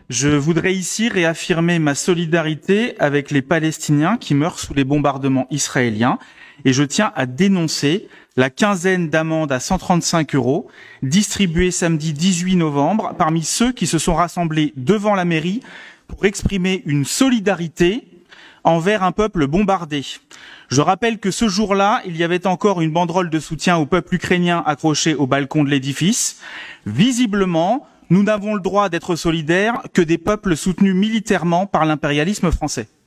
Je voudrais ici réaffirmer ma solidarité avec les Palestiniens qui meurent sous les bombardements israéliens et je tiens à dénoncer la quinzaine d'amendes à 135 € distribuée samedi 18 novembre parmi ceux qui se sont rassemblés devant la mairie pour exprimer une solidarité envers un peuple bombardé. Je rappelle que ce jour-là, il y avait encore une banderole de soutien au peuple ukrainien accrochée au balcon de l'édifice. Visiblement, nous n'avons le droit d'être solidaires que des peuples soutenus militairement par l'impérialisme français.